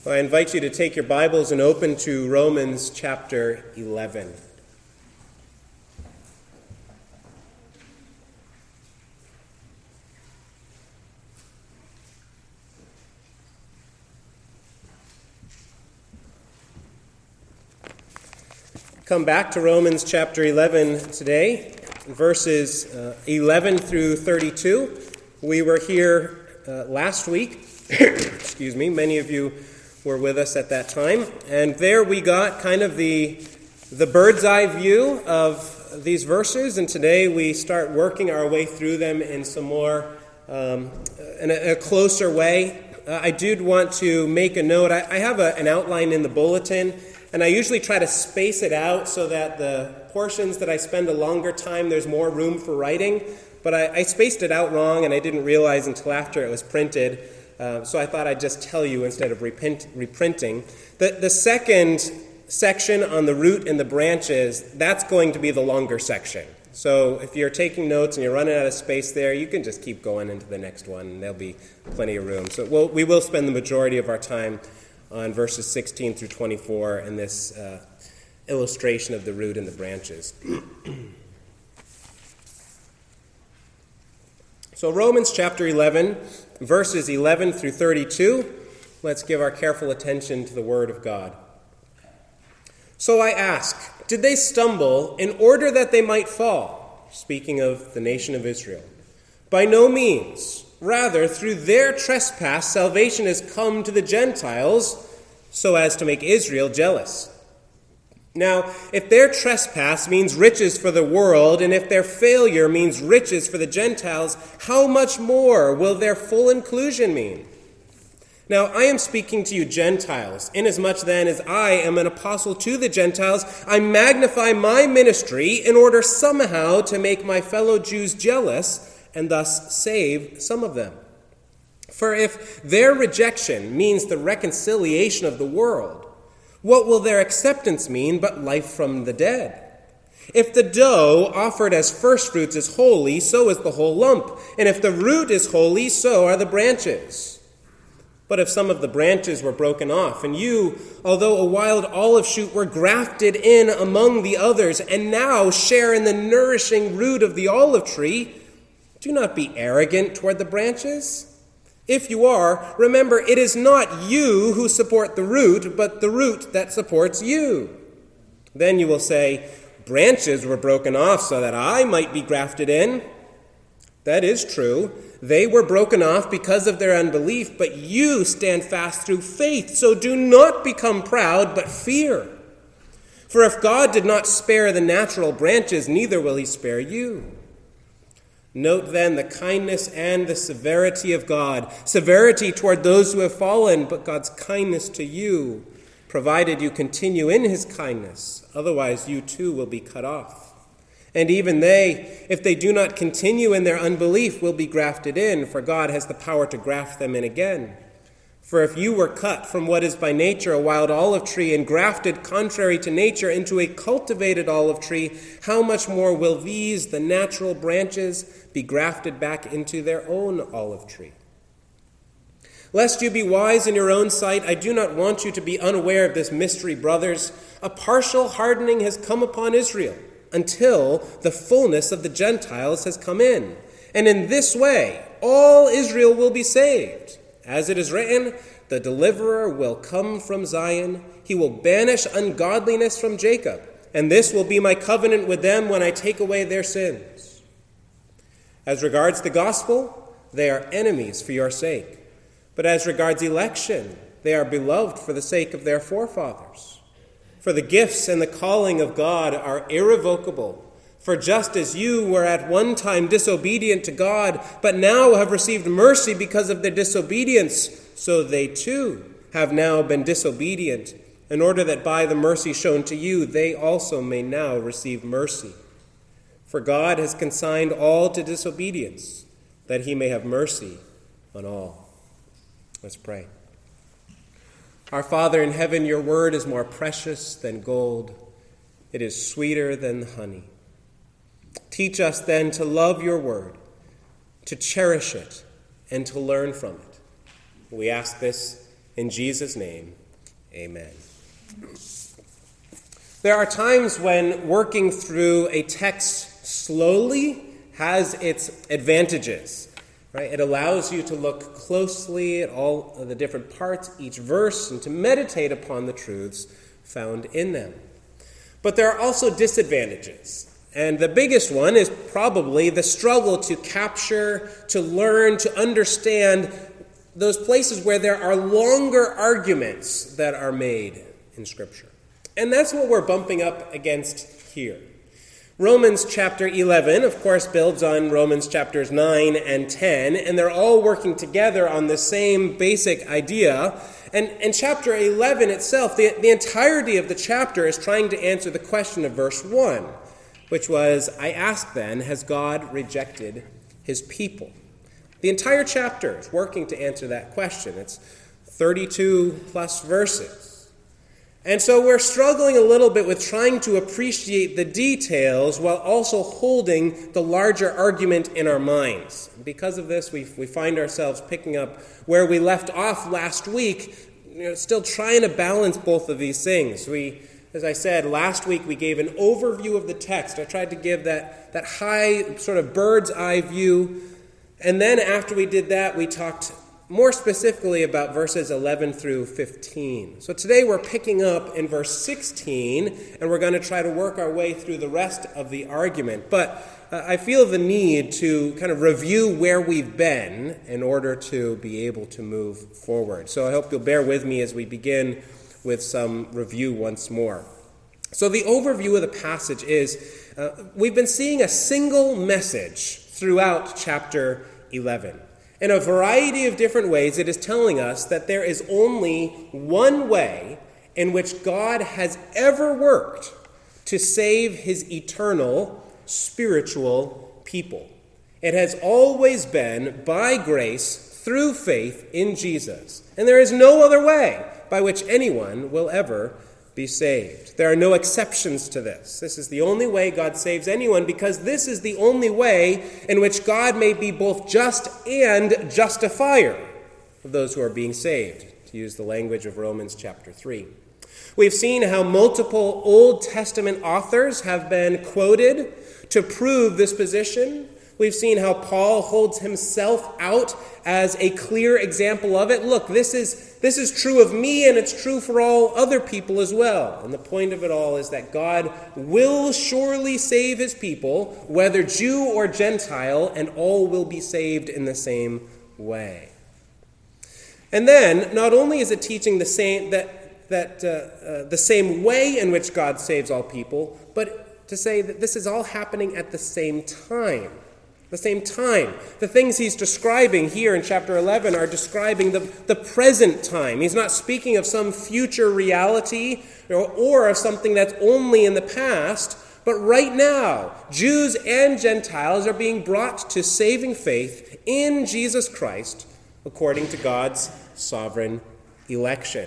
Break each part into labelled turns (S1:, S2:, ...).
S1: Well, I invite you to take your Bibles and open to Romans chapter 11. Come back to Romans chapter 11 today, verses 11 through 32. We were here last week. Excuse me. Many of you were with us at that time. And there we got kind of the bird's eye view of these verses. And today we start working our way through them in some more, in a closer way. I did want to make a note. I have an outline in the bulletin. And I usually try to space it out so that the portions that I spend a longer time, there's more room for writing. But I spaced it out wrong, and I didn't realize until after it was printed. So I thought I'd just tell you instead of reprinting. The second section on the root and the branches, that's going to be the longer section. So if you're taking notes and you're running out of space there, you can just keep going into the next one, and there'll be plenty of room. So we will spend the majority of our time on verses 16 through 24 and this illustration of the root and the branches. So Romans chapter 11, verses 11 through 32, let's give our careful attention to the Word of God. So I ask, did they stumble in order that they might fall? Speaking of the nation of Israel. By no means. Rather, through their trespass, salvation has come to the Gentiles so as to make Israel jealous. Now, if their trespass means riches for the world, and if their failure means riches for the Gentiles, how much more will their full inclusion mean? Now, I am speaking to you Gentiles, inasmuch then as I am an apostle to the Gentiles, I magnify my ministry in order somehow to make my fellow Jews jealous and thus save some of them. For if their rejection means the reconciliation of the world, what will their acceptance mean but life from the dead? If the dough offered as firstfruits is holy, so is the whole lump. And if the root is holy, so are the branches. But if some of the branches were broken off, and you, although a wild olive shoot, were grafted in among the others, and now share in the nourishing root of the olive tree, do not be arrogant toward the branches. If you are, remember, it is not you who support the root, but the root that supports you. Then you will say, branches were broken off so that I might be grafted in. That is true. They were broken off because of their unbelief, but you stand fast through faith. So do not become proud, but fear. For if God did not spare the natural branches, neither will he spare you. Note then the kindness and the severity of God. Severity toward those who have fallen, but God's kindness to you, provided you continue in his kindness. Otherwise you too will be cut off. And even they, if they do not continue in their unbelief, will be grafted in, for God has the power to graft them in again. For if you were cut from what is by nature a wild olive tree and grafted contrary to nature into a cultivated olive tree, how much more will these, the natural branches, be grafted back into their own olive tree? Lest you be wise in your own sight, I do not want you to be unaware of this mystery, brothers. A partial hardening has come upon Israel until the fullness of the Gentiles has come in. And in this way, all Israel will be saved. As it is written, the deliverer will come from Zion. He will banish ungodliness from Jacob. And this will be my covenant with them when I take away their sins. As regards the gospel, they are enemies for your sake. But as regards election, they are beloved for the sake of their forefathers. For the gifts and the calling of God are irrevocable. For just as you were at one time disobedient to God, but now have received mercy because of their disobedience, so they too have now been disobedient, in order that by the mercy shown to you, they also may now receive mercy. For God has consigned all to disobedience, that he may have mercy on all. Let's pray. Our Father in heaven, your word is more precious than gold. It is sweeter than honey. Teach us then to love your word, to cherish it, and to learn from it. We ask this In Jesus' name, amen. There are times when working through a text slowly has its advantages. Right? It allows you to look closely at all of the different parts, each verse, and to meditate upon the truths found in them. But there are also disadvantages. And the biggest one is probably the struggle to capture, to learn, to understand those places where there are longer arguments that are made in Scripture. And that's what we're bumping up against here. Romans chapter 11, of course, builds on Romans chapters 9 and 10, and they're all working together on the same basic idea. And chapter 11 itself, the entirety of the chapter is trying to answer the question of verse 1, which was, I ask then, has God rejected his people? The entire chapter is working to answer that question. It's 32 plus verses. And so we're struggling a little bit with trying to appreciate the details while also holding the larger argument in our minds. Because of this, we find ourselves picking up where we left off last week, still trying to balance both of these things. As I said, last week we gave an overview of the text. I tried to give that high sort of bird's eye view. And then after we did that, we talked more specifically about verses 11 through 15. So today we're picking up in verse 16, and we're going to try to work our way through the rest of the argument. But I feel the need to kind of review where we've been in order to be able to move forward. So I hope you'll bear with me as we begin with some review once more. So the overview of the passage is, we've been seeing a single message throughout chapter 11. In a variety of different ways, it is telling us that there is only one way in which God has ever worked to save his eternal, spiritual people. It has always been by grace through faith in Jesus. And there is no other way by which anyone will ever be saved. There are no exceptions to this. This is the only way God saves anyone, because this is the only way in which God may be both just and justifier of those who are being saved, to use the language of Romans chapter 3. We've seen how multiple Old Testament authors have been quoted to prove this position. We've seen how Paul holds himself out as a clear example of it. Look, this is true of me, and it's true for all other people as well. And the point of it all is that God will surely save his people, whether Jew or Gentile, and all will be saved in the same way. And then, not only is it teaching the same the same way in which God saves all people, but to say that this is all happening at the same time. The same time. The things he's describing here in chapter 11 are describing the present time. He's not speaking of some future reality or of something that's only in the past, but right now, Jews and Gentiles are being brought to saving faith in Jesus Christ according to God's sovereign election.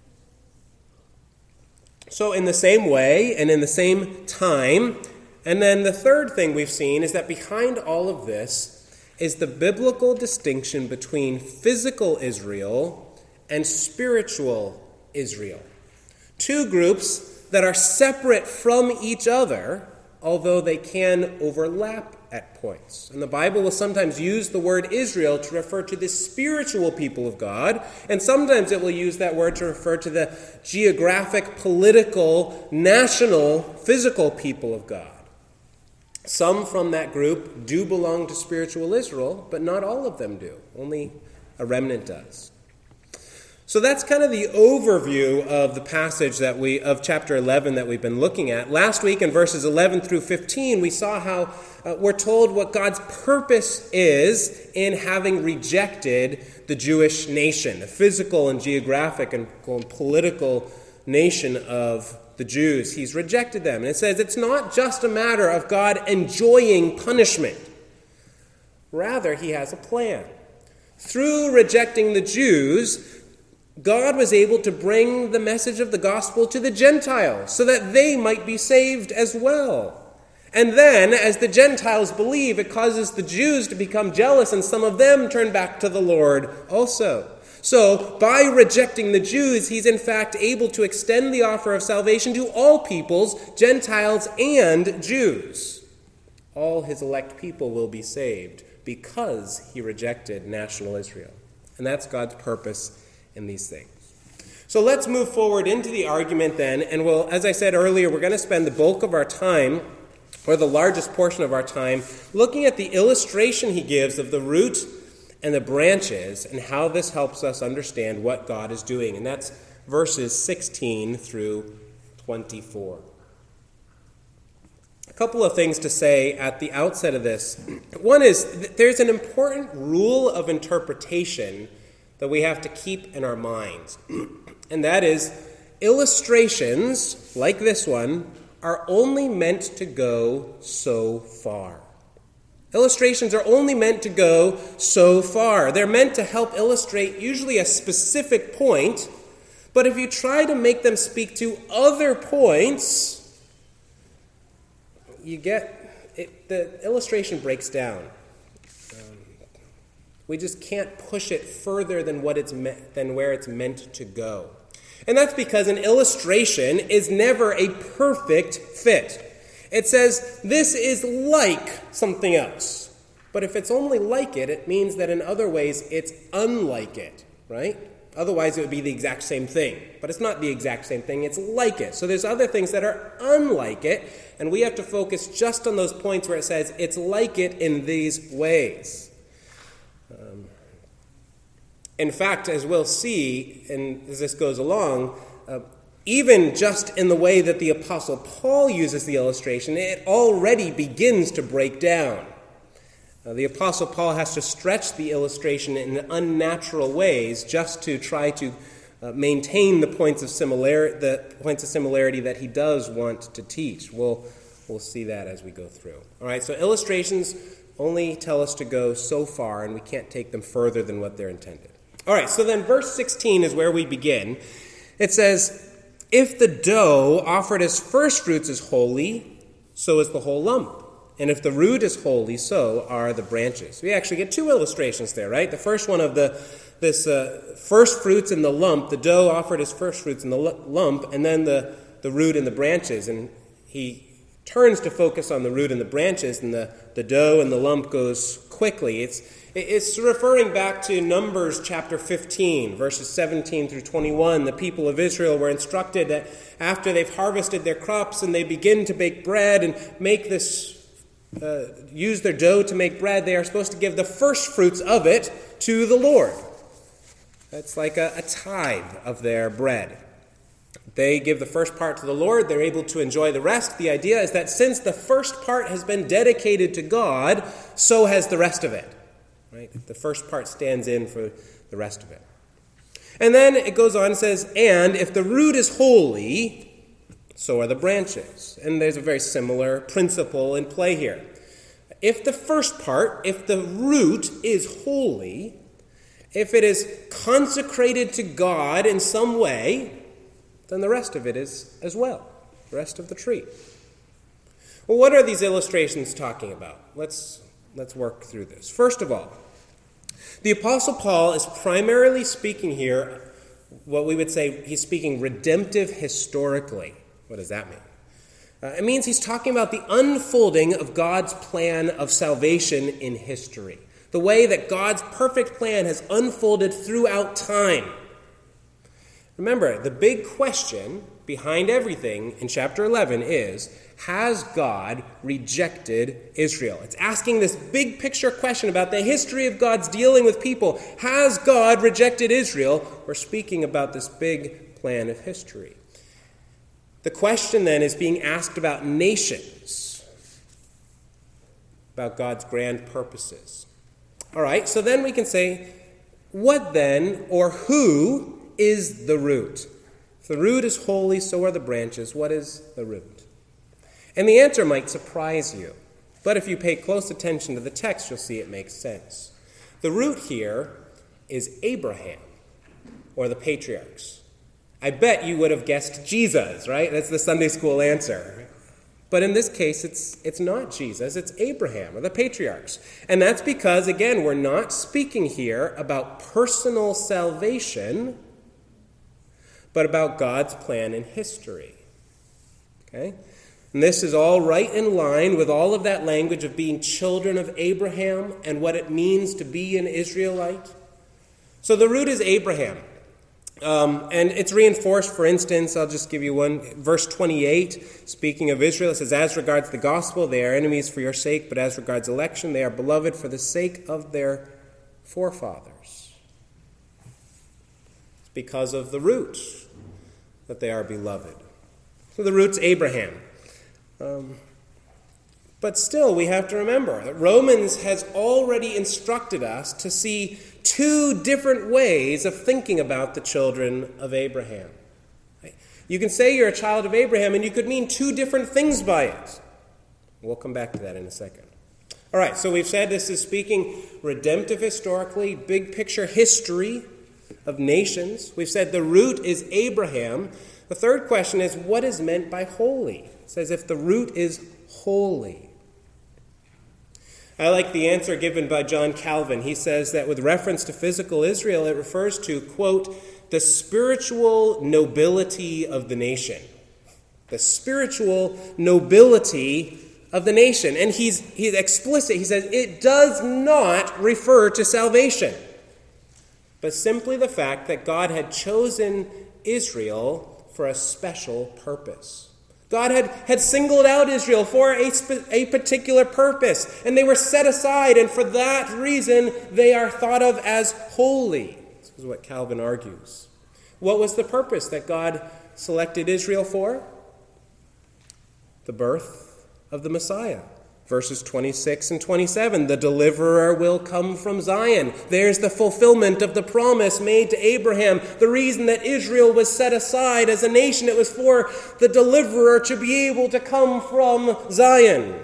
S1: So in the same way and in the same time. And then the third thing we've seen is that behind all of this is the biblical distinction between physical Israel and spiritual Israel. Two groups that are separate from each other, although they can overlap at points. And the Bible will sometimes use the word Israel to refer to the spiritual people of God, and sometimes it will use that word to refer to the geographic, political, national, physical people of God. Some from that group do belong to spiritual Israel, but not all of them do. Only a remnant does. So that's kind of the overview of the passage of chapter 11 that we've been looking at. Last week in verses 11 through 15, we saw how we're told what God's purpose is in having rejected the Jewish nation, the physical and geographic and political nation of the Jews. He's rejected them. And it says it's not just a matter of God enjoying punishment. Rather, he has a plan. Through rejecting the Jews, God was able to bring the message of the gospel to the Gentiles so that they might be saved as well. And then, as the Gentiles believe, it causes the Jews to become jealous, and some of them turn back to the Lord also. So, by rejecting the Jews, he's in fact able to extend the offer of salvation to all peoples, Gentiles and Jews. All his elect people will be saved because he rejected national Israel. And that's God's purpose in these things. So let's move forward into the argument then, and we'll, as I said earlier, we're going to spend the bulk of our time, or the largest portion of our time, looking at the illustration he gives of the root and the branches and how this helps us understand what God is doing. And that's verses 16 through 24. A couple of things to say at the outset of this. One is there's an important rule of interpretation that we have to keep in our minds. And that is, illustrations like this one are only meant to go so far. Illustrations are only meant to go so far. They're meant to help illustrate usually a specific point, but if you try to make them speak to other points, the illustration breaks down. We just can't push it further than where it's meant to go. And that's because an illustration is never a perfect fit. It says, this is like something else. But if it's only like it, it means that in other ways it's unlike it, right? Otherwise it would be the exact same thing. But it's not the exact same thing, it's like it. So there's other things that are unlike it, and we have to focus just on those points where it says it's like it in these ways. In fact, as we'll see, and as this goes along, even just in the way that the Apostle Paul uses the illustration, it already begins to break down. The Apostle Paul has to stretch the illustration in unnatural ways just to try to maintain the points of similarity that he does want to teach. We'll see that as we go through. All right, so illustrations only tell us to go so far, and we can't take them further than what they're intended. All right, so then verse 16 is where we begin. It says, if the dough offered as first fruits is holy, so is the whole lump. And if the root is holy, so are the branches. We actually get two illustrations there, right? The first one of this first fruits in the lump, the dough offered as first fruits in the lump, and then the root and the branches. And he turns to focus on the root and the branches, and the dough and the lump goes quickly. It's referring back to Numbers chapter 15, verses 17 through 21. The people of Israel were instructed that after they've harvested their crops and they begin to bake bread and make use their dough to make bread, they are supposed to give the first fruits of it to the Lord. That's like a tithe of their bread. They give the first part to the Lord, they're able to enjoy the rest. The idea is that since the first part has been dedicated to God, so has the rest of it. Right? The first part stands in for the rest of it. And then it goes on and says, and if the root is holy, so are the branches. And there's a very similar principle in play here. If the first part, if the root is holy, if it is consecrated to God in some way, then the rest of it is as well, the rest of the tree. Well, what are these illustrations talking about? Let's work through this. First of all, the Apostle Paul is primarily speaking here, what we would say he's speaking redemptive historically. What does that mean? It means he's talking about the unfolding of God's plan of salvation in history. The way that God's perfect plan has unfolded throughout time. Remember, the big question behind everything in chapter 11 is, has God rejected Israel? It's asking this big picture question about the history of God's dealing with people. Has God rejected Israel? We're speaking about this big plan of history. The question then is being asked about nations, about God's grand purposes. All right, so then we can say, what then, or who is the root? If the root is holy, so are the branches. What is the root? And the answer might surprise you. But if you pay close attention to the text, you'll see it makes sense. The root here is Abraham, or the patriarchs. I bet you would have guessed Jesus, right? That's the Sunday school answer. But in this case, it's not Jesus, it's Abraham or the patriarchs. And that's because, again, we're not speaking here about personal salvation, but about God's plan in history. Okay? And this is all right in line with all of that language of being children of Abraham and what it means to be an Israelite. So the root is Abraham. And it's reinforced, for instance, I'll just give you one. Verse 28, speaking of Israel, it says, as regards the gospel, they are enemies for your sake, but as regards election, they are beloved for the sake of their forefathers. It's because of the root that they are beloved. So the root's Abraham. But still, we have to remember that Romans has already instructed us to see two different ways of thinking about the children of Abraham. You can say you're a child of Abraham, and you could mean two different things by it. We'll come back to that in a second. All right, so we've said this is speaking redemptive historically, big picture history of nations. We've said the root is Abraham. The third question is, what is meant by holy? It says if the root is holy. I like the answer given by John Calvin. He says that with reference to physical Israel, it refers to, quote, the spiritual nobility of the nation. The spiritual nobility of the nation. And he's explicit. He says it does not refer to salvation, but simply the fact that God had chosen Israel for a special purpose. God had singled out Israel for a particular purpose, and they were set aside, and for that reason they are thought of as holy. This is what Calvin argues. What was the purpose that God selected Israel for? The birth of the Messiah. Verses 26 and 27, the deliverer will come from Zion. There's the fulfillment of the promise made to Abraham. The reason that Israel was set aside as a nation, it was for the deliverer to be able to come from Zion.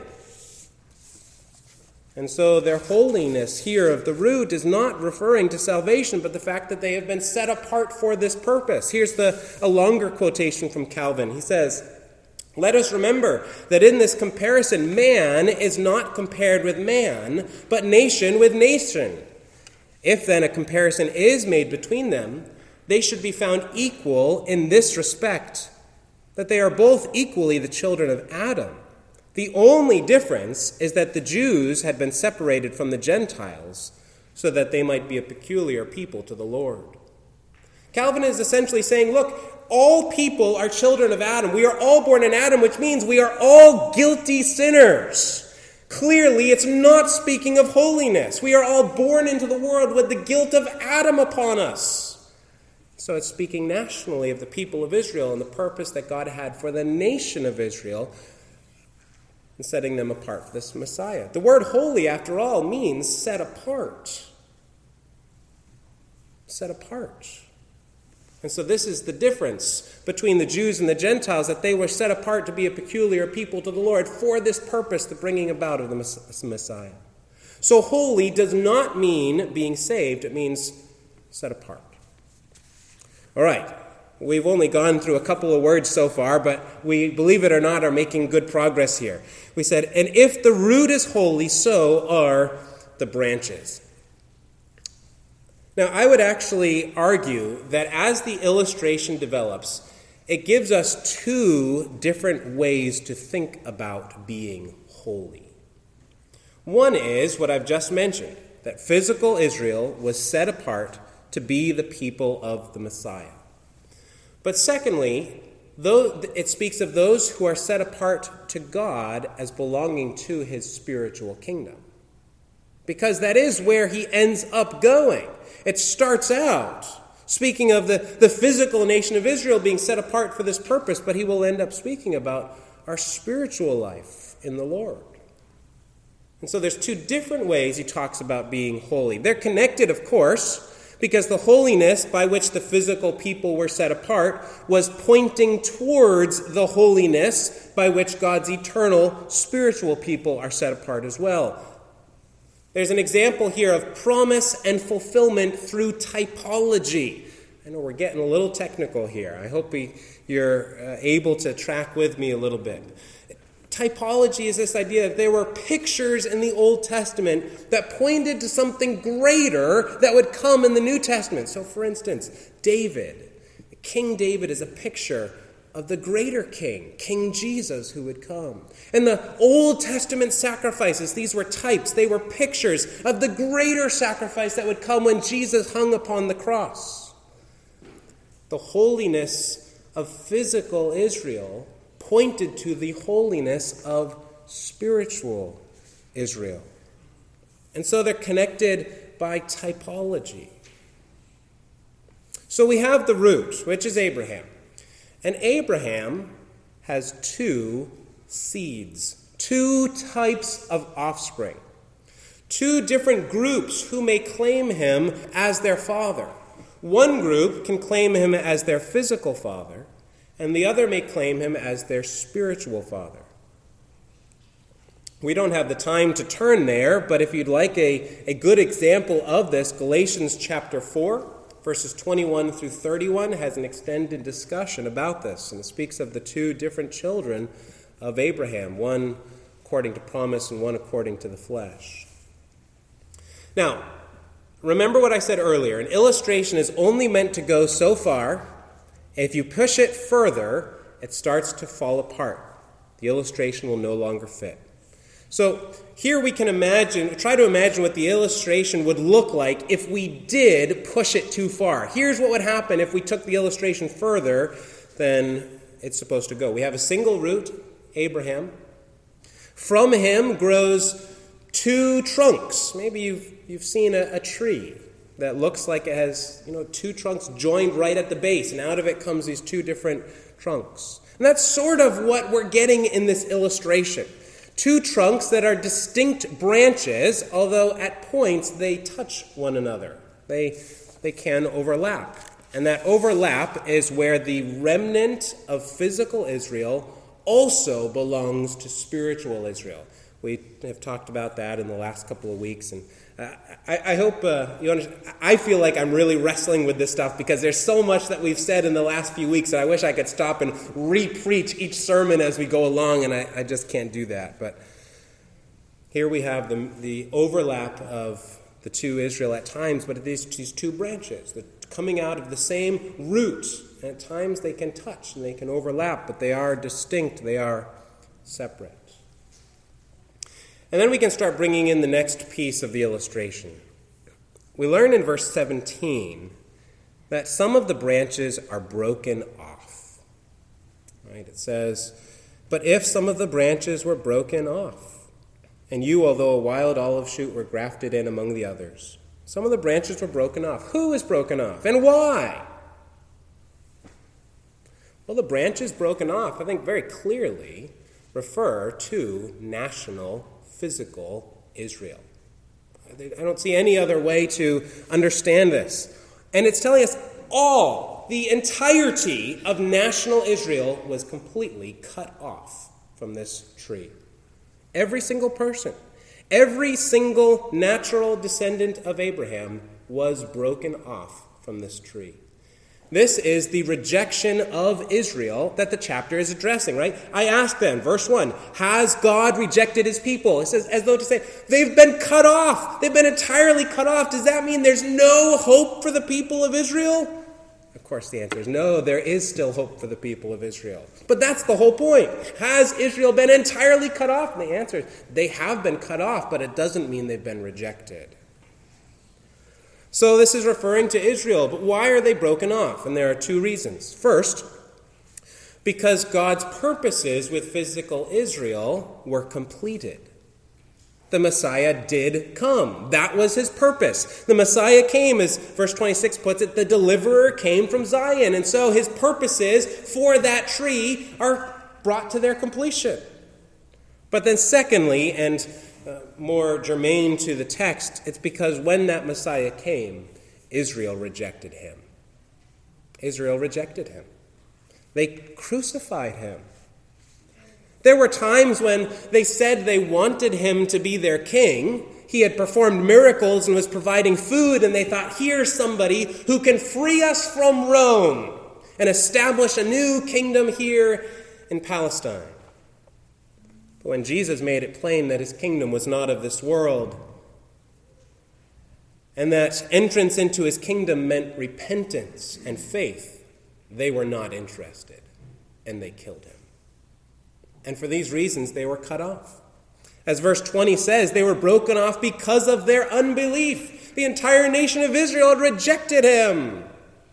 S1: And so their holiness here of the root is not referring to salvation, but the fact that they have been set apart for this purpose. Here's a longer quotation from Calvin. He says, let us remember that in this comparison, man is not compared with man, but nation with nation. If then a comparison is made between them, they should be found equal in this respect, that they are both equally the children of Adam. The only difference is that the Jews had been separated from the Gentiles so that they might be a peculiar people to the Lord. Calvin is essentially saying, look, all people are children of Adam. We are all born in Adam, which means we are all guilty sinners. Clearly, it's not speaking of holiness. We are all born into the world with the guilt of Adam upon us. So it's speaking nationally of the people of Israel and the purpose that God had for the nation of Israel and setting them apart for this Messiah. The word holy, after all, means set apart. Set apart. And so this is the difference between the Jews and the Gentiles, that they were set apart to be a peculiar people to the Lord for this purpose, the bringing about of the Messiah. So holy does not mean being saved. It means set apart. All right. We've only gone through a couple of words so far, but we, believe it or not, are making good progress here. We said, and if the root is holy, so are the branches. Now, I would actually argue that as the illustration develops, it gives us two different ways to think about being holy. One is what I've just mentioned, that physical Israel was set apart to be the people of the Messiah. But secondly, though it speaks of those who are set apart to God as belonging to his spiritual kingdom. Because that is where he ends up going. It starts out speaking of the physical nation of Israel being set apart for this purpose, but he will end up speaking about our spiritual life in the Lord. And so there's two different ways he talks about being holy. They're connected, of course, because the holiness by which the physical people were set apart was pointing towards the holiness by which God's eternal spiritual people are set apart as well. There's an example here of promise and fulfillment through typology. I know we're getting a little technical here. I hope you're able to track with me a little bit. Typology is this idea that there were pictures in the Old Testament that pointed to something greater that would come in the New Testament. So, for instance, King David is a picture of the greater king, King Jesus, who would come. And the Old Testament sacrifices, these were types, they were pictures of the greater sacrifice that would come when Jesus hung upon the cross. The holiness of physical Israel pointed to the holiness of spiritual Israel. And so they're connected by typology. So we have the root, which is Abraham. And Abraham has two seeds, two types of offspring, two different groups who may claim him as their father. One group can claim him as their physical father, and the other may claim him as their spiritual father. We don't have the time to turn there, but if you'd like a good example of this, Galatians chapter 4, verses 21 through 31 has an extended discussion about this, and it speaks of the two different children of Abraham, one according to promise and one according to the flesh. Now, remember what I said earlier. An illustration is only meant to go so far. If you push it further, it starts to fall apart. The illustration will no longer fit. So here we can try to imagine what the illustration would look like if we did push it too far. Here's what would happen if we took the illustration further than it's supposed to go. We have a single root, Abraham. From him grows two trunks. Maybe you've seen a tree that looks like it has, two trunks joined right at the base, and out of it comes these two different trunks. And that's sort of what we're getting in this illustration. Two trunks that are distinct branches, although at points they touch one another. They can overlap. And that overlap is where the remnant of physical Israel also belongs to spiritual Israel. We have talked about that in the last couple of weeks, and I hope you understand. I feel like I'm really wrestling with this stuff because there's so much that we've said in the last few weeks that I wish I could stop and re-preach each sermon as we go along, and I just can't do that. But here we have the overlap of the two Israel at times, but these two branches, they're coming out of the same root. And at times they can touch and they can overlap, but they are distinct, they are separate. And then we can start bringing in the next piece of the illustration. We learn in verse 17 that some of the branches are broken off. Right? It says, "But if some of the branches were broken off, and you, although a wild olive shoot, were grafted in among the others." Some of the branches were broken off. Who is broken off, and why? Well, the branches broken off, I think very clearly, refer to national physical Israel. I don't see any other way to understand this. And it's telling us the entirety of national Israel was completely cut off from this tree. Every single person, every single natural descendant of Abraham was broken off from this tree. This is the rejection of Israel that the chapter is addressing, right? I asked them, verse 1, has God rejected his people? It says, as though to say, they've been cut off. They've been entirely cut off. Does that mean there's no hope for the people of Israel? Of course, the answer is no, there is still hope for the people of Israel. But that's the whole point. Has Israel been entirely cut off? And the answer is they have been cut off, but it doesn't mean they've been rejected. So this is referring to Israel, but why are they broken off? And there are two reasons. First, because God's purposes with physical Israel were completed. The Messiah did come. That was his purpose. The Messiah came, as verse 26 puts it, the deliverer came from Zion. And so his purposes for that tree are brought to their completion. But then secondly, and more germane to the text, it's because when that Messiah came, Israel rejected him. Israel rejected him. They crucified him. There were times when they said they wanted him to be their king. He had performed miracles and was providing food, and they thought, here's somebody who can free us from Rome and establish a new kingdom here in Palestine. But when Jesus made it plain that his kingdom was not of this world, and that entrance into his kingdom meant repentance and faith, they were not interested, and they killed him. And for these reasons, they were cut off. As verse 20 says, they were broken off because of their unbelief. The entire nation of Israel had rejected him.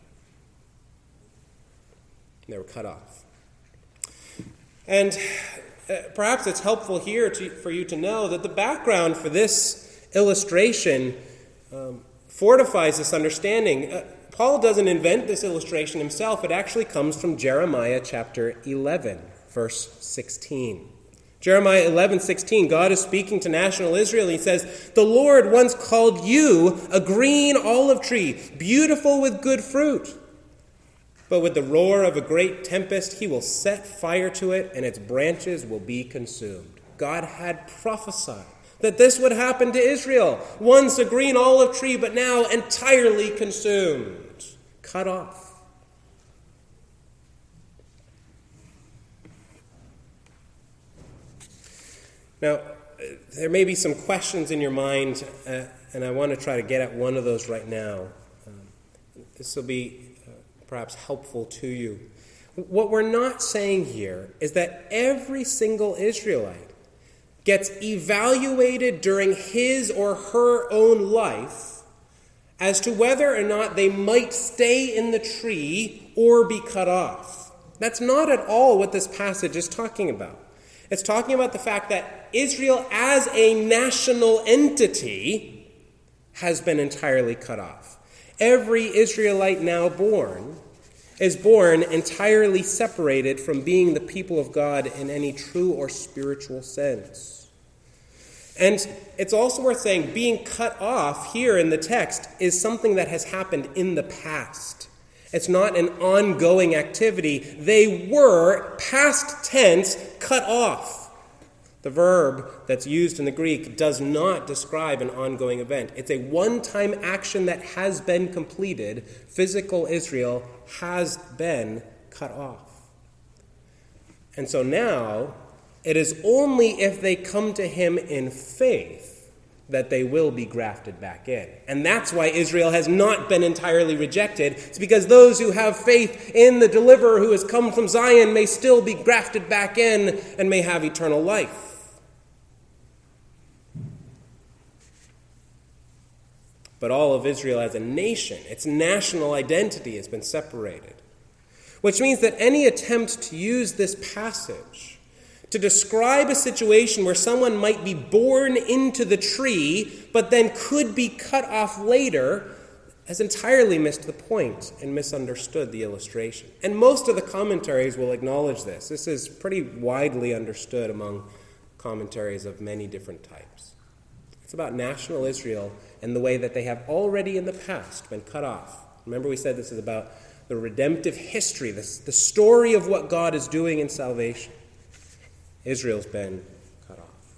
S1: They were cut off. And perhaps it's helpful here for you to know that the background for this illustration fortifies this understanding. Paul doesn't invent this illustration himself. It actually comes from Jeremiah chapter 11, verse 16. Jeremiah 11:16, God is speaking to national Israel. He says, "The Lord once called you a green olive tree, beautiful with good fruit. But with the roar of a great tempest, he will set fire to it, and its branches will be consumed." God had prophesied that this would happen to Israel. Once a green olive tree, but now entirely consumed, cut off. Now, there may be some questions in your mind, and I want to try to get at one of those right now. This will be perhaps helpful to you. What we're not saying here is that every single Israelite gets evaluated during his or her own life as to whether or not they might stay in the tree or be cut off. That's not at all what this passage is talking about. It's talking about the fact that Israel as a national entity has been entirely cut off. Every Israelite now born is born entirely separated from being the people of God in any true or spiritual sense. And it's also worth saying being cut off here in the text is something that has happened in the past. It's not an ongoing activity. They were, past tense, cut off. The verb that's used in the Greek does not describe an ongoing event. It's a one-time action that has been completed. Physical Israel has been cut off. And so now, it is only if they come to him in faith that they will be grafted back in. And that's why Israel has not been entirely rejected. It's because those who have faith in the deliverer who has come from Zion may still be grafted back in and may have eternal life. But all of Israel as a nation, its national identity has been separated. Which means that any attempt to use this passage to describe a situation where someone might be born into the tree, but then could be cut off later, has entirely missed the point and misunderstood the illustration. And most of the commentaries will acknowledge this. This is pretty widely understood among commentaries of many different types. It's about national Israel and the way that they have already in the past been cut off. Remember we said this is about the redemptive history, the story of what God is doing in salvation. Israel's been cut off.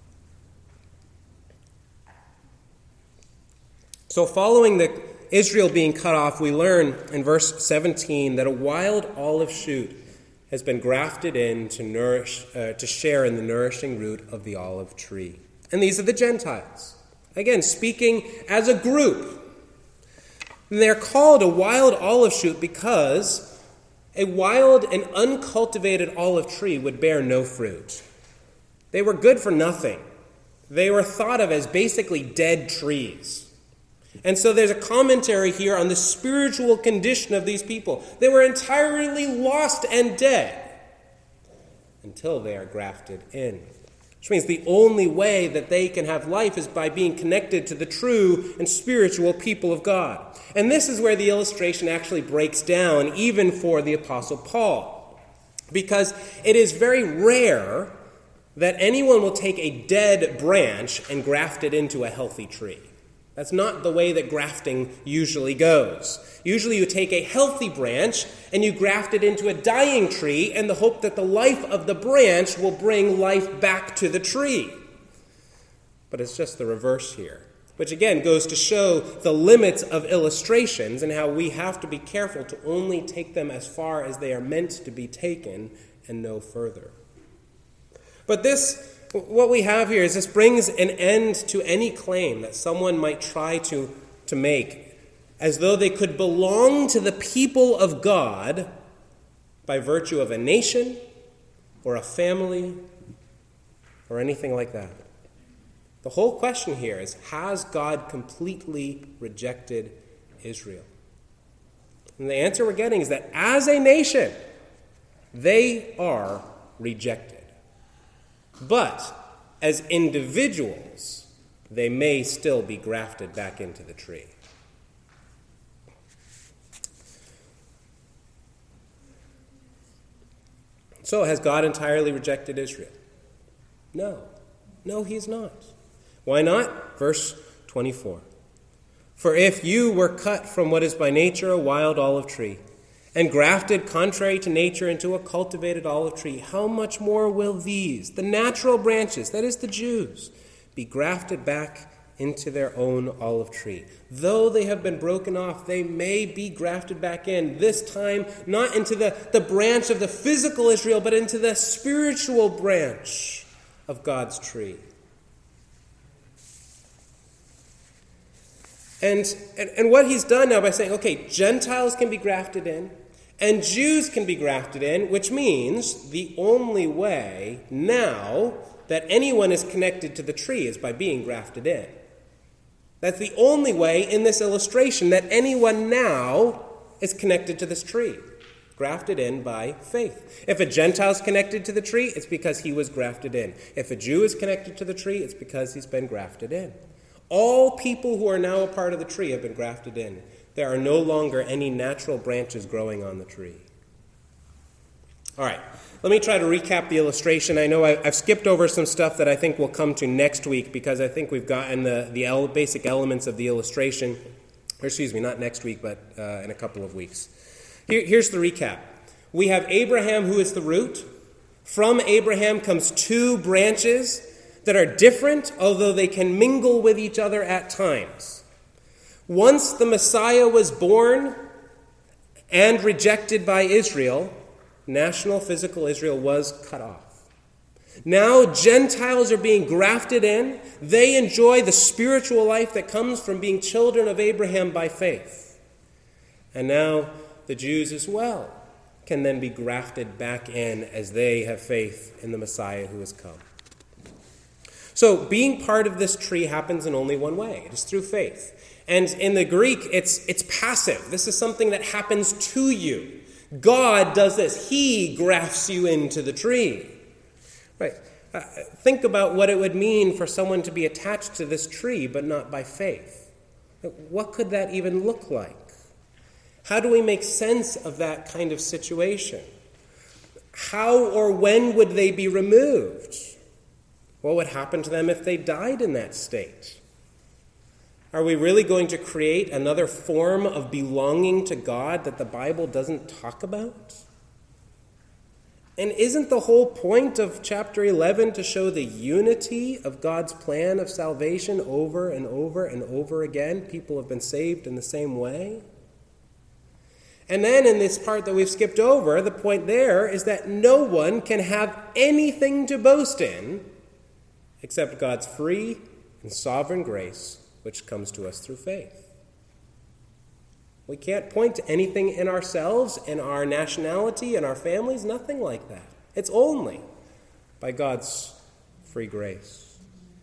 S1: So following the Israel being cut off, we learn in verse 17 that a wild olive shoot has been grafted in to share in the nourishing root of the olive tree. And these are the Gentiles. Again, speaking as a group. And they're called a wild olive shoot because a wild and uncultivated olive tree would bear no fruit. They were good for nothing. They were thought of as basically dead trees. And so there's a commentary here on the spiritual condition of these people. They were entirely lost and dead until they are grafted in. Which means the only way that they can have life is by being connected to the true and spiritual people of God. And this is where the illustration actually breaks down, even for the Apostle Paul. Because it is very rare that anyone will take a dead branch and graft it into a healthy tree. That's not the way that grafting usually goes. Usually you take a healthy branch and you graft it into a dying tree in the hope that the life of the branch will bring life back to the tree. But it's just the reverse here, which again goes to show the limits of illustrations and how we have to be careful to only take them as far as they are meant to be taken and no further. But this What we have here is this brings an end to any claim that someone might try to make, as though they could belong to the people of God by virtue of a nation or a family or anything like that. The whole question here is, has God completely rejected Israel? And the answer we're getting is that as a nation, they are rejected. But as individuals, they may still be grafted back into the tree. So, has God entirely rejected Israel? No. No, he's not. Why not? Verse 24. For if you were cut from what is by nature a wild olive tree, and grafted contrary to nature into a cultivated olive tree, how much more will these, the natural branches, that is the Jews, be grafted back into their own olive tree? Though they have been broken off, they may be grafted back in, this time not into the branch of the physical Israel, but into the spiritual branch of God's tree. And what he's done now by saying, okay, Gentiles can be grafted in, and Jews can be grafted in, which means the only way now that anyone is connected to the tree is by being grafted in. That's the only way in this illustration that anyone now is connected to this tree, grafted in by faith. If a Gentile is connected to the tree, it's because he was grafted in. If a Jew is connected to the tree, it's because he's been grafted in. All people who are now a part of the tree have been grafted in. There are no longer any natural branches growing on the tree. All right, let me try to recap the illustration. I know I've skipped over some stuff that I think we'll come to next week because I think we've gotten the basic elements of the illustration. Or excuse me, not next week, but in a couple of weeks. Here's the recap. We have Abraham, who is the root. From Abraham comes two branches that are different, although they can mingle with each other at times. Once the Messiah was born and rejected by Israel, national physical Israel was cut off. Now Gentiles are being grafted in. They enjoy the spiritual life that comes from being children of Abraham by faith. And now the Jews as well can then be grafted back in as they have faith in the Messiah who has come. So being part of this tree happens in only one way. It is through faith. And in the Greek, it's passive. This is something that happens to you. God does this. He grafts you into the tree. Right? Think about what it would mean for someone to be attached to this tree, but not by faith. What could that even look like? How do we make sense of that kind of situation? How or when would they be removed? What would happen to them if they died in that state? Are we really going to create another form of belonging to God that the Bible doesn't talk about? And isn't the whole point of chapter 11 to show the unity of God's plan of salvation over and over and over again? People have been saved in the same way. And then in this part that we've skipped over, the point there is that no one can have anything to boast in except God's free and sovereign grace, which comes to us through faith. We can't point to anything in ourselves, in our nationality, in our families, nothing like that. It's only by God's free grace.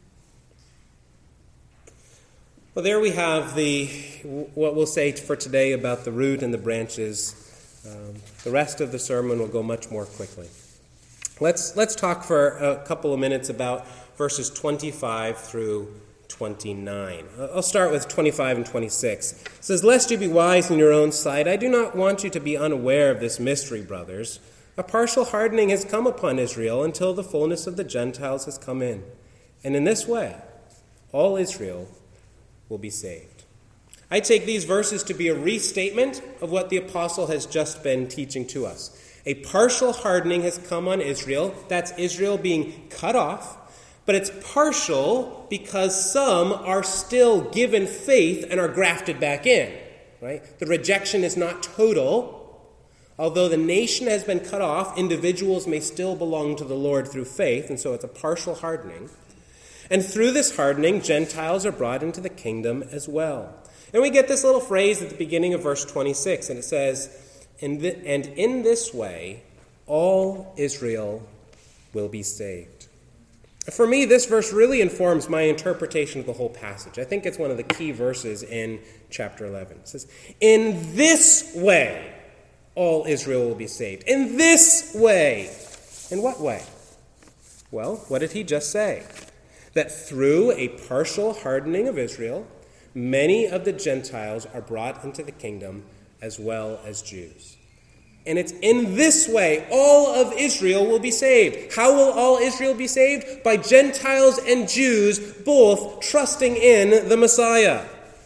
S1: Well, there we have what we'll say for today about the root and the branches. The rest of the sermon will go much more quickly. Let's talk for a couple of minutes about verses 25 through 29. I'll start with 25 and 26. It says, "Lest you be wise in your own sight, I do not want you to be unaware of this mystery, brothers. A partial hardening has come upon Israel until the fullness of the Gentiles has come in. And in this way, all Israel will be saved." I take these verses to be a restatement of what the apostle has just been teaching to us. A partial hardening has come on Israel. That's Israel being cut off. But it's partial because some are still given faith and are grafted back in. Right? The rejection is not total, Although the nation has been cut off, individuals may still belong to the Lord through faith, and so it's a partial hardening. And through this hardening, Gentiles are brought into the kingdom as well. And we get this little phrase at the beginning of verse 26, and it says, and in this way, all Israel will be saved. For me, this verse really informs my interpretation of the whole passage. I think it's one of the key verses in chapter 11. It says, in this way, all Israel will be saved. In this way. In what way? Well, what did he just say? That through a partial hardening of Israel, many of the Gentiles are brought into the kingdom as well as Jews. And it's in this way all of Israel will be saved. How will all Israel be saved? By Gentiles and Jews both trusting in the Messiah.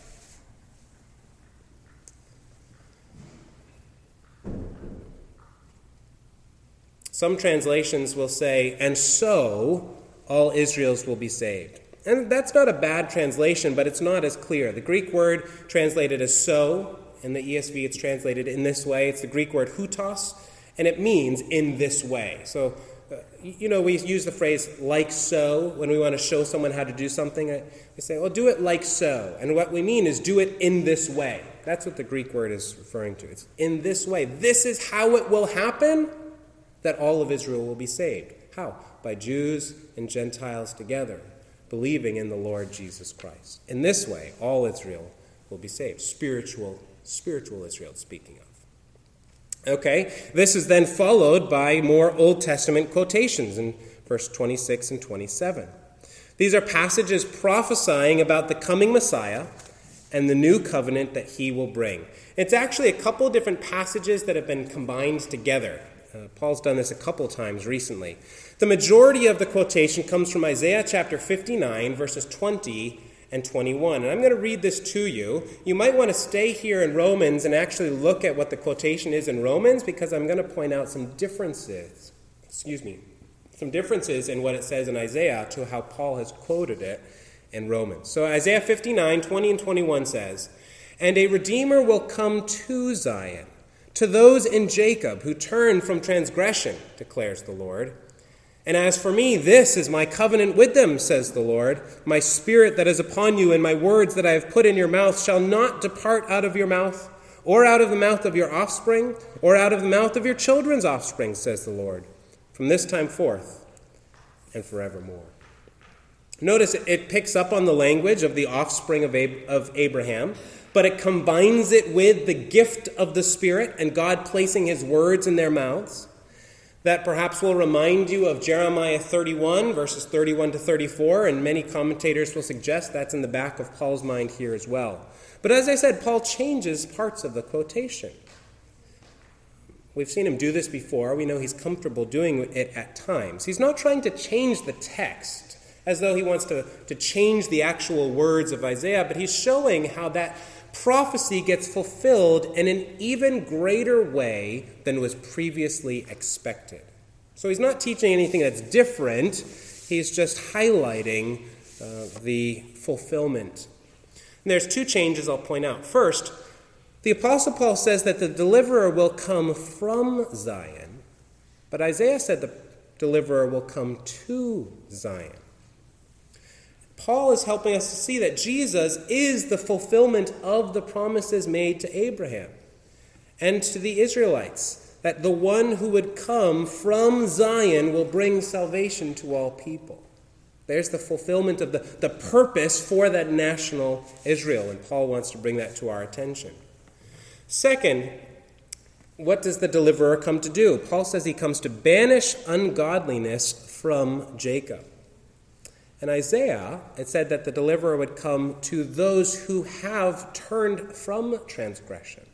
S1: Some translations will say, and so all Israel's will be saved. And that's not a bad translation, but it's not as clear. The Greek word translated as so, in the ESV it's translated in this way. It's the Greek word hutos, and it means in this way. So, we use the phrase like so when we want to show someone how to do something. We say, well, do it like so. And what we mean is do it in this way. That's what the Greek word is referring to. It's in this way. This is how it will happen that all of Israel will be saved. How? By Jews and Gentiles together, believing in the Lord Jesus Christ. In this way, all Israel will be saved. Spiritual Israel, speaking of. Okay, this is then followed by more Old Testament quotations in verse 26 and 27. These are passages prophesying about the coming Messiah and the new covenant that he will bring. It's actually a couple different passages that have been combined together. Paul's done this a couple times recently. The majority of the quotation comes from Isaiah chapter 59, verses 20 and 21. And I'm going to read this to you. You might want to stay here in Romans and actually look at what the quotation is in Romans, because I'm going to point out some differences in what it says in Isaiah to how Paul has quoted it in Romans. So Isaiah 59, 20 and 21 says, and a Redeemer will come to Zion, to those in Jacob who turn from transgression, declares the Lord. And as for me, this is my covenant with them, says the Lord. My spirit that is upon you and my words that I have put in your mouth shall not depart out of your mouth, or out of the mouth of your offspring, or out of the mouth of your children's offspring, says the Lord, from this time forth and forevermore. Notice it picks up on the language of the offspring of Abraham, but it combines it with the gift of the Spirit and God placing his words in their mouths. That perhaps will remind you of Jeremiah 31, verses 31 to 34, and many commentators will suggest that's in the back of Paul's mind here as well. But as I said, Paul changes parts of the quotation. We've seen him do this before. We know he's comfortable doing it at times. He's not trying to change the text as though he wants to change the actual words of Isaiah, but he's showing how that prophecy gets fulfilled in an even greater way than was previously expected. So he's not teaching anything that's different. He's just highlighting the fulfillment. And there's two changes I'll point out. First, the Apostle Paul says that the deliverer will come from Zion, but Isaiah said the deliverer will come to Zion. Paul is helping us to see that Jesus is the fulfillment of the promises made to Abraham and to the Israelites, that the one who would come from Zion will bring salvation to all people. There's the fulfillment of the purpose for that national Israel, and Paul wants to bring that to our attention. Second, what does the deliverer come to do? Paul says he comes to banish ungodliness from Jacob. In Isaiah, it said that the deliverer would come to those who have turned from transgression.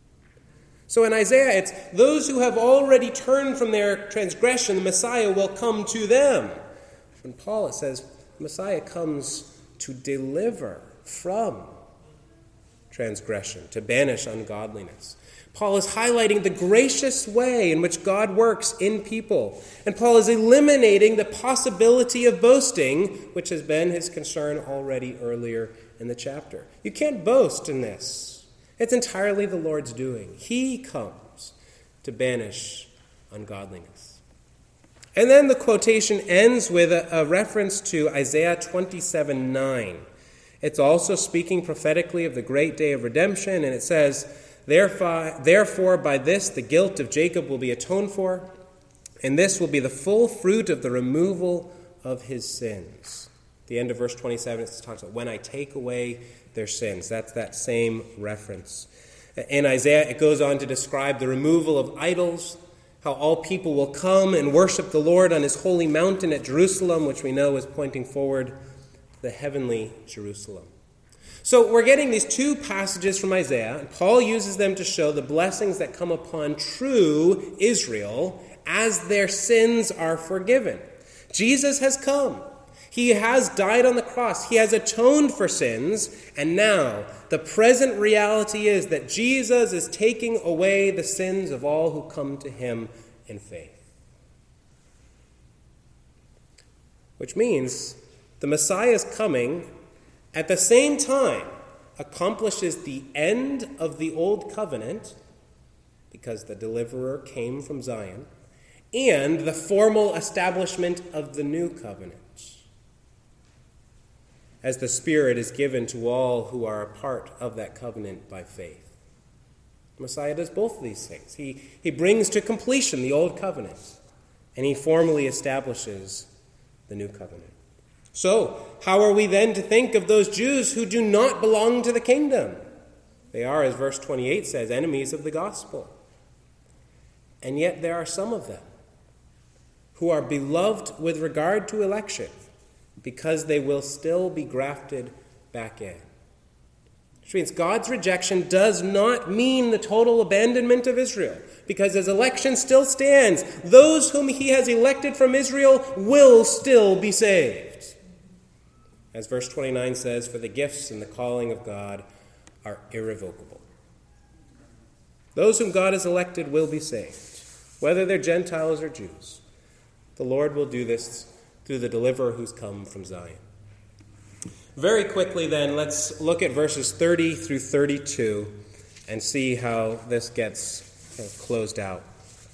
S1: So in Isaiah, it's those who have already turned from their transgression, the Messiah will come to them. In Paul, it says the Messiah comes to deliver from transgression, to banish ungodliness. Paul is highlighting the gracious way in which God works in people. And Paul is eliminating the possibility of boasting, which has been his concern already earlier in the chapter. You can't boast in this. It's entirely the Lord's doing. He comes to banish ungodliness. And then the quotation ends with a reference to Isaiah 27:9. It's also speaking prophetically of the great day of redemption, and it says, Therefore by this the guilt of Jacob will be atoned for, and this will be the full fruit of the removal of his sins. At the end of verse 27, it talks about when I take away their sins. That's that same reference. In Isaiah, it goes on to describe the removal of idols, how all people will come and worship the Lord on his holy mountain at Jerusalem, which we know is pointing forward to the heavenly Jerusalem. So we're getting these two passages from Isaiah, and Paul uses them to show the blessings that come upon true Israel as their sins are forgiven. Jesus has come. He has died on the cross. He has atoned for sins, and now the present reality is that Jesus is taking away the sins of all who come to him in faith. Which means the Messiah's coming at the same time accomplishes the end of the old covenant, because the deliverer came from Zion, and the formal establishment of the new covenant, as the Spirit is given to all who are a part of that covenant by faith. The Messiah does both of these things. He brings to completion the old covenant, and he formally establishes the new covenant. So, how are we then to think of those Jews who do not belong to the kingdom? They are, as verse 28 says, enemies of the gospel. And yet there are some of them who are beloved with regard to election, because they will still be grafted back in. Which means God's rejection does not mean the total abandonment of Israel, because his election still stands. Those whom he has elected from Israel will still be saved. As verse 29 says, for the gifts and the calling of God are irrevocable. Those whom God has elected will be saved, whether they're Gentiles or Jews. The Lord will do this through the deliverer who's come from Zion. Very quickly then, let's look at verses 30 through 32 and see how this gets closed out.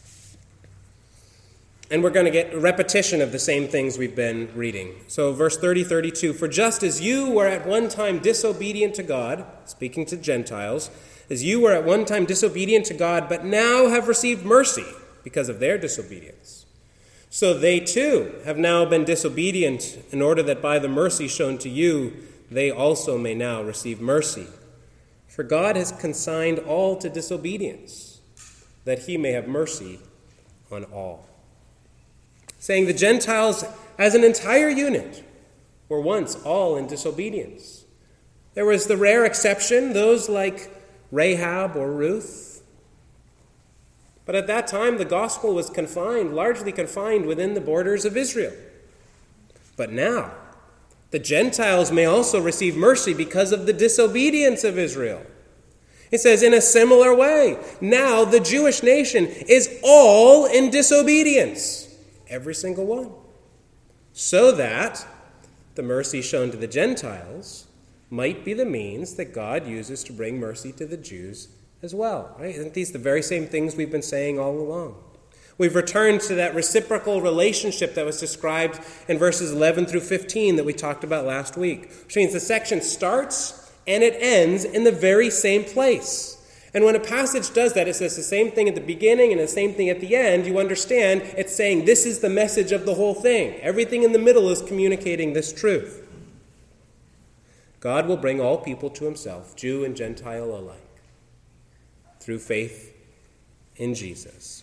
S1: And we're going to get a repetition of the same things we've been reading. So verse 30-32, for just as you were at one time disobedient to God, speaking to Gentiles, as you were at one time disobedient to God, but now have received mercy because of their disobedience, so they too have now been disobedient, in order that by the mercy shown to you, they also may now receive mercy. For God has consigned all to disobedience, that he may have mercy on all. Saying the Gentiles as an entire unit were once all in disobedience. There was the rare exception, those like Rahab or Ruth. But at that time, the gospel was largely confined within the borders of Israel. But now, the Gentiles may also receive mercy because of the disobedience of Israel. It says, in a similar way, now the Jewish nation is all in disobedience. Every single one. So that the mercy shown to the Gentiles might be the means that God uses to bring mercy to the Jews as well. Right? Isn't these the very same things we've been saying all along? We've returned to that reciprocal relationship that was described in verses 11 through 15 that we talked about last week. Which means the section starts and it ends in the very same place. And when a passage does that, it says the same thing at the beginning and the same thing at the end, you understand it's saying this is the message of the whole thing. Everything in the middle is communicating this truth. God will bring all people to himself, Jew and Gentile alike, through faith in Jesus.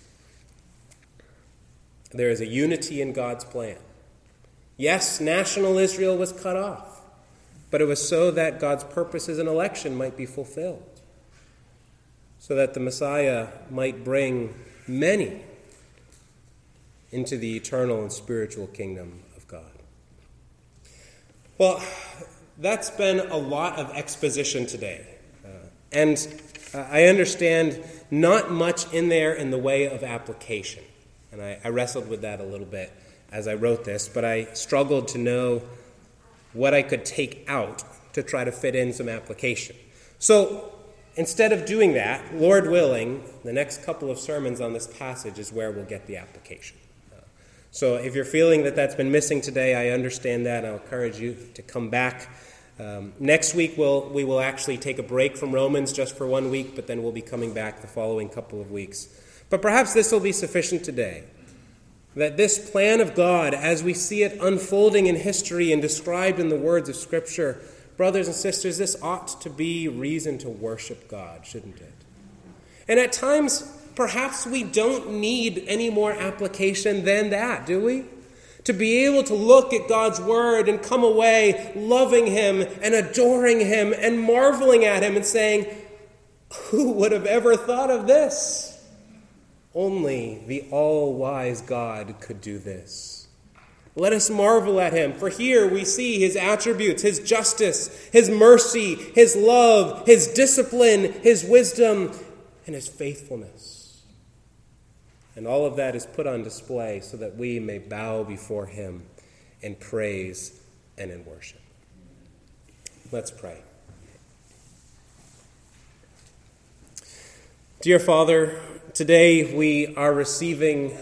S1: There is a unity in God's plan. Yes, national Israel was cut off, but it was so that God's purposes in election might be fulfilled, so that the Messiah might bring many into the eternal and spiritual kingdom of God. Well, that's been a lot of exposition today. And I understand not much in there in the way of application. And I wrestled with that a little bit as I wrote this, but I struggled to know what I could take out to try to fit in some application. So instead of doing that, Lord willing, the next couple of sermons on this passage is where we'll get the application. So if you're feeling that that's been missing today, I understand that. I'll encourage you to come back. Next week, we will actually take a break from Romans just for 1 week, but then we'll be coming back the following couple of weeks. But perhaps this will be sufficient today, that this plan of God, as we see it unfolding in history and described in the words of Scripture, brothers and sisters, this ought to be reason to worship God, shouldn't it? And at times, perhaps we don't need any more application than that, do we? To be able to look at God's Word and come away loving Him and adoring Him and marveling at Him and saying, who would have ever thought of this? Only the all-wise God could do this. Let us marvel at Him, for here we see His attributes, His justice, His mercy, His love, His discipline, His wisdom, and His faithfulness. And all of that is put on display so that we may bow before Him in praise and in worship. Let's pray. Dear Father, today we are receiving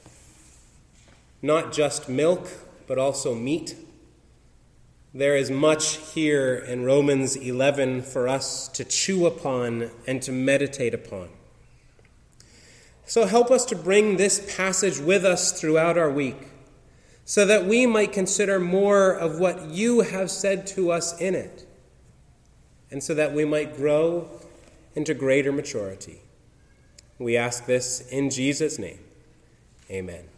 S1: not just milk, but also meat. There is much here in Romans 11 for us to chew upon and to meditate upon. So help us to bring this passage with us throughout our week, so that we might consider more of what you have said to us in it, and so that we might grow into greater maturity. We ask this in Jesus' name. Amen.